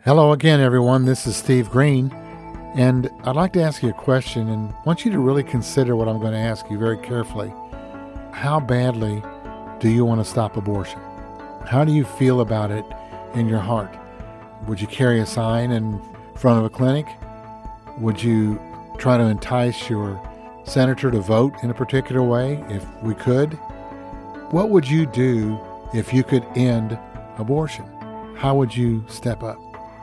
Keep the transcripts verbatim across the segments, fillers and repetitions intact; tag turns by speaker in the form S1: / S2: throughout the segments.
S1: Hello again, everyone. This is Steve Green, and I'd like to ask you a question and want you to really consider what I'm going to ask you very carefully. How badly do you want to stop abortion? How do you feel about it in your heart? Would you carry a sign in front of a clinic? Would you try to entice your senator to vote in a particular way if we could? What would you do if you could end abortion? How would you step up?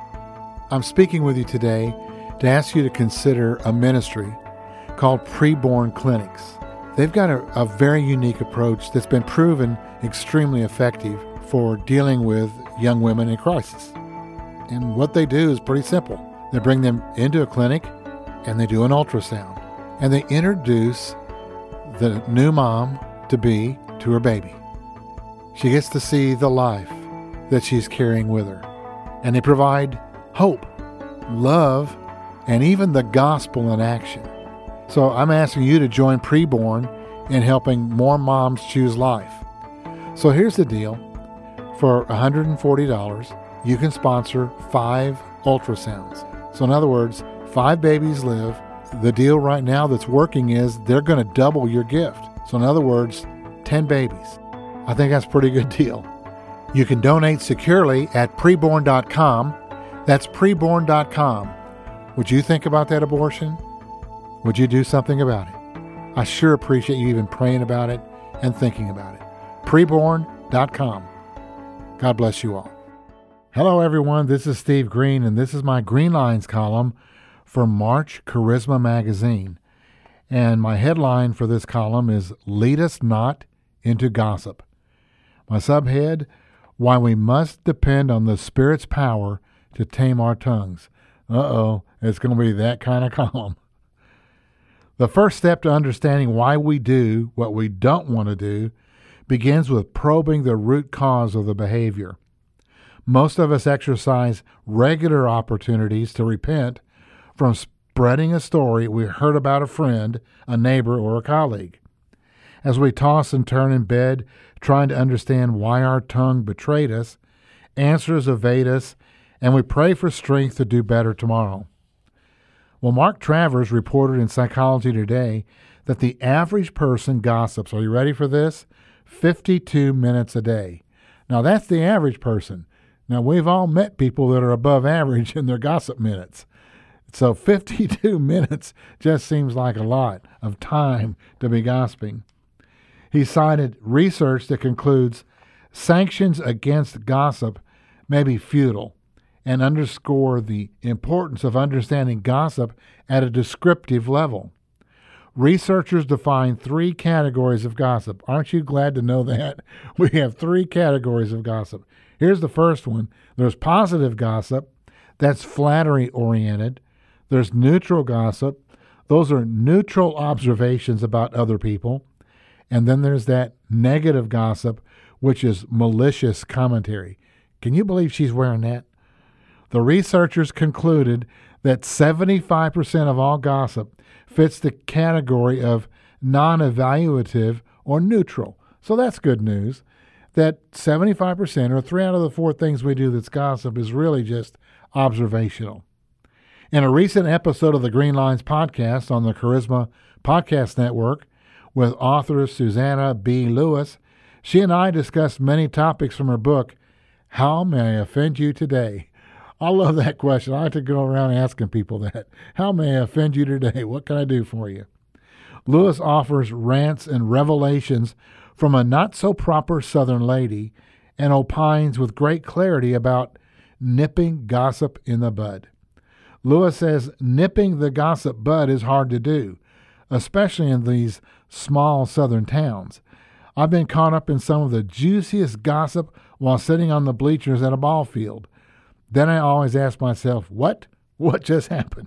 S1: I'm speaking with you today to ask you to consider a ministry called Preborn Clinics. They've got a, a very unique approach that's been proven extremely effective for dealing with young women in crisis. And what they do is pretty simple. They bring them into a clinic and they do an ultrasound. And they introduce the new mom-to-be to her baby. She gets to see the life that she's carrying with her. And they provide hope, love, and even the gospel in action. So I'm asking you to join Preborn in helping more moms choose life. So here's the deal. For one hundred forty dollars, you can sponsor five ultrasounds. So in other words, five babies live. The deal right now that's working is they're going to double your gift. So in other words, ten babies. I think that's a pretty good deal. You can donate securely at preborn dot com. That's preborn dot com. Would you think about that abortion? Would you do something about it? I sure appreciate you even praying about it and thinking about it. preborn dot com. God bless you all. Hello, everyone. This is Steve Green, and this is my Green Lines column for March Charisma Magazine. And my headline for this column is Lead Us Not into Gossip. My subhead, Why We Must Depend on the Spirit's Power to Tame Our Tongues. Uh-oh, it's going to be that kind of column. The first step to understanding why we do what we don't want to do begins with probing the root cause of the behavior. Most of us exercise regular opportunities to repent from spreading a story we heard about a friend, a neighbor, or a colleague. As we toss and turn in bed trying to understand why our tongue betrayed us, answers evade us, and we pray for strength to do better tomorrow. Well, Mark Travers reported in Psychology Today that the average person gossips, are you ready for this? fifty-two minutes a day. Now, that's the average person. Now, we've all met people that are above average in their gossip minutes. So fifty-two minutes just seems like a lot of time to be gossiping. He cited research that concludes sanctions against gossip may be futile and underscore the importance of understanding gossip at a descriptive level. Researchers define three categories of gossip. Aren't you glad to know that? We have three categories of gossip. Here's the first one. There's positive gossip. That's flattery-oriented. There's neutral gossip. Those are neutral observations about other people. And then there's that negative gossip, which is malicious commentary. Can you believe she's wearing that? The researchers concluded that seventy-five percent of all gossip fits the category of non-evaluative or neutral. So that's good news. That seventy-five percent, or three out of the four things we do that's gossip, is really just observational. In a recent episode of the Green Lines podcast on the Charisma Podcast Network with author Susanna B. Lewis, she and I discussed many topics from her book, How May I Offend You Today? I love that question. I like to go around asking people that. How may I offend you today? What can I do for you? Lewis offers rants and revelations from a not-so-proper Southern lady and opines with great clarity about nipping gossip in the bud. Lewis says nipping the gossip bud is hard to do, especially in these small Southern towns. I've been caught up in some of the juiciest gossip while sitting on the bleachers at a ball field. Then I always ask myself, what? What just happened?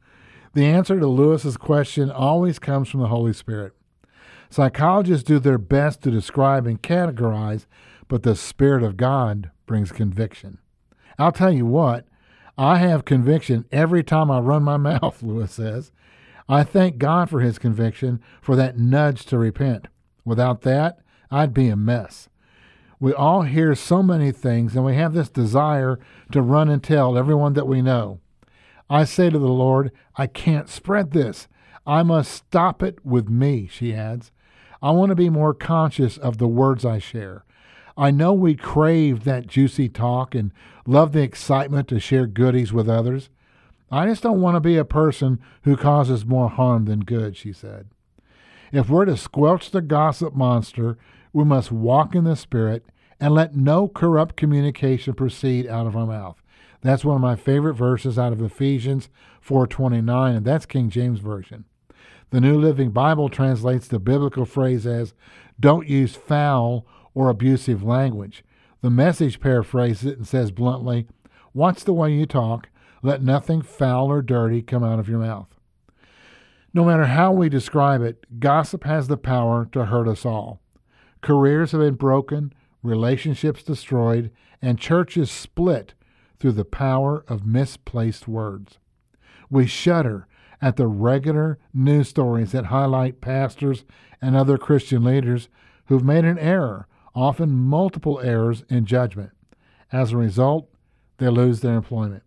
S1: The answer to Lewis's question always comes from the Holy Spirit. Psychologists do their best to describe and categorize, but the Spirit of God brings conviction. I'll tell you what, I have conviction every time I run my mouth, Lewis says. I thank God for his conviction, for that nudge to repent. Without that, I'd be a mess. We all hear so many things, and we have this desire to run and tell everyone that we know. I say to the Lord, I can't spread this. I must stop it with me, she adds. I want to be more conscious of the words I share. I know we crave that juicy talk and love the excitement to share goodies with others. I just don't want to be a person who causes more harm than good, she said. If we're to squelch the gossip monster, we must walk in the Spirit and let no corrupt communication proceed out of our mouth. That's one of my favorite verses out of Ephesians four twenty-nine, and that's King James Version. The New Living Bible translates the biblical phrase as, don't use foul or abusive language. The Message paraphrases it and says bluntly, watch the way you talk. Let nothing foul or dirty come out of your mouth. No matter how we describe it, gossip has the power to hurt us all. Careers have been broken, relationships destroyed, and churches split through the power of misplaced words. We shudder at the regular news stories that highlight pastors and other Christian leaders who've made an error, often multiple errors in judgment. As a result, they lose their employment.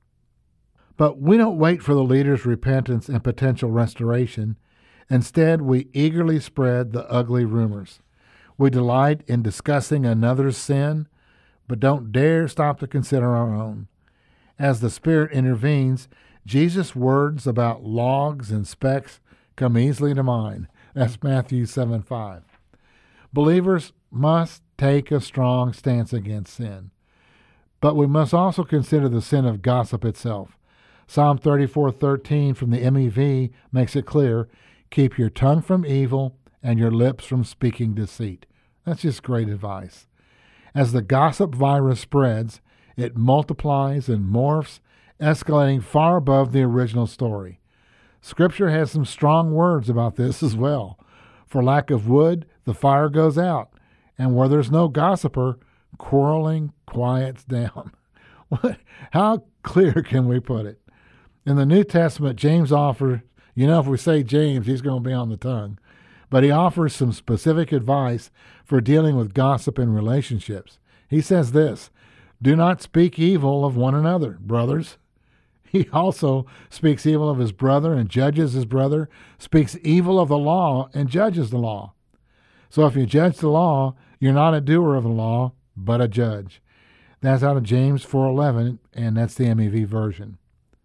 S1: But we don't wait for the leader's repentance and potential restoration. Instead, we eagerly spread the ugly rumors. We delight in discussing another's sin, but don't dare stop to consider our own. As the Spirit intervenes, Jesus' words about logs and specks come easily to mind. That's Matthew seven five. Believers must take a strong stance against sin, but we must also consider the sin of gossip itself. Psalm thirty-four thirteen from the M E V makes it clear, keep your tongue from evil and your lips from speaking deceit. That's just great advice. As the gossip virus spreads, it multiplies and morphs, escalating far above the original story. Scripture has some strong words about this as well. For lack of wood, the fire goes out, and where there's no gossiper, quarreling quiets down. What? How clear can we put it? In the New Testament, James offers, you know, if we say James, he's going to be on the tongue, but he offers some specific advice for dealing with gossip in relationships. He says this, do not speak evil of one another, brothers. He also speaks evil of his brother and judges his brother, speaks evil of the law and judges the law. So if you judge the law, you're not a doer of the law, but a judge. That's out of James four eleven, and that's the M E V version.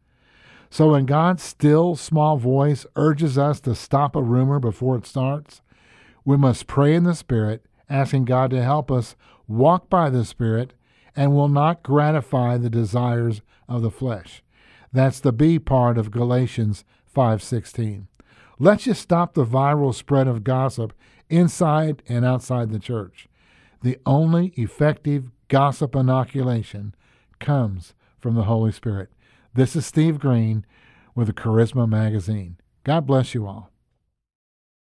S1: So when God's still small voice urges us to stop a rumor before it starts, we must pray in the Spirit, asking God to help us walk by the Spirit and will not gratify the desires of the flesh. That's the B part of Galatians five sixteen. Let's just stop the viral spread of gossip inside and outside the church. The only effective gossip inoculation comes from the Holy Spirit. This is Steve Green with the Charisma Magazine. God bless you all.